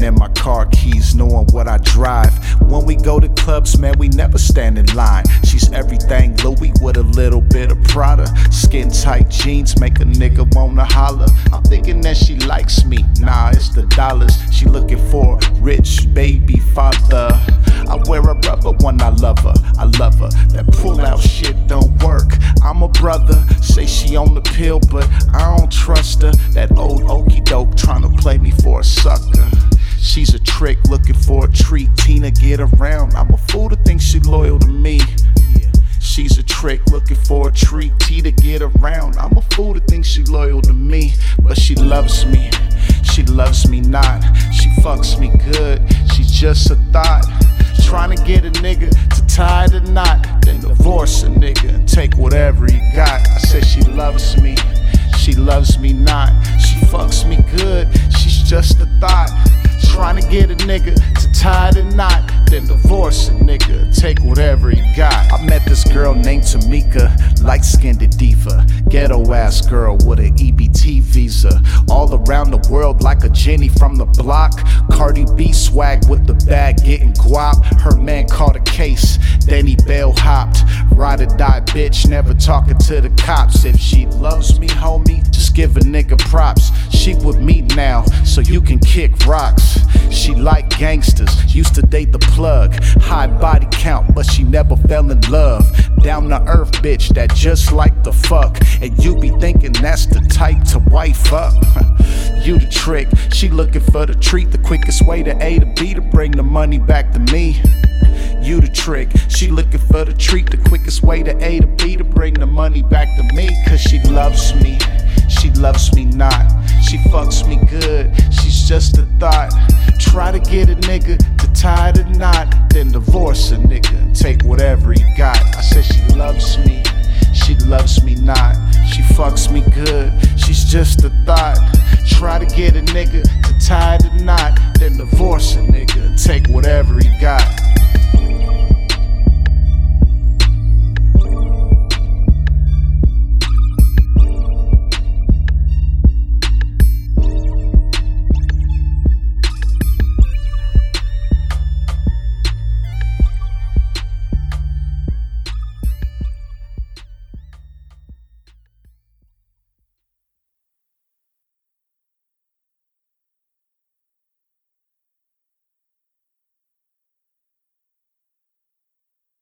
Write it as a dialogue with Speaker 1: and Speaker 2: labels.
Speaker 1: in my car keys, knowing what I drive. When we go to clubs, man, we never stand in line. She's everything Louis with a little bit of Prada. Skin tight jeans make a nigga wanna holler. I'm thinking that she likes me, nah, it's the dollars. She looking for a rich baby father. I wear a rubber when I love her, I love her. That pull out shit don't work. I'm a brother, say she on the pill, but I don't trust her. That old okie doke tryna play me for a sucker. She's a trick looking for a treat. Tina, get around. I'm a fool to think she loyal to me. She's a trick looking for a treat. Tina, get around. I'm a fool to think she loyal to me, but she loves me. She loves me not. She fucks me good. She's just a thought. Trying to get a nigga to tie the knot, then divorce a nigga and take whatever he got. I said she loves me. She loves me not. She fucks me good. She's just a thought. Trying to get a nigga to tie the knot, then divorce a nigga and take whatever he got. I met this girl named Tamika, light-skinned diva, ghetto ass girl with an EBT visa. All around the world like a Jenny from the block. Cardi B swag with the bag getting guap. Her man caught a case, then he bail hopped. Ride or die bitch, never talking to the cops. If she loves me, homie, just give a nigga props. She with me now, so you can kick rocks. She like gangsters, used to date the plug. High body count, but she never fell in love. Down to earth bitch that just like the fuck. And you be thinking that's the type to wife up. You the trick, she looking for the treat. The quickest way to A to B to bring the money back to me. You the trick, she looking for the treat. The quickest way to A to B to bring the money back to me. Cause she loves me, she loves me not. She fucks me good, she's just a thought. Try to get a nigga to tie the knot, then divorce a nigga and take whatever he got. I said she loves me, she loves me not. She fucks me good, she's just a thought. Try to get a nigga to tie the knot, then divorce a nigga and take whatever he got.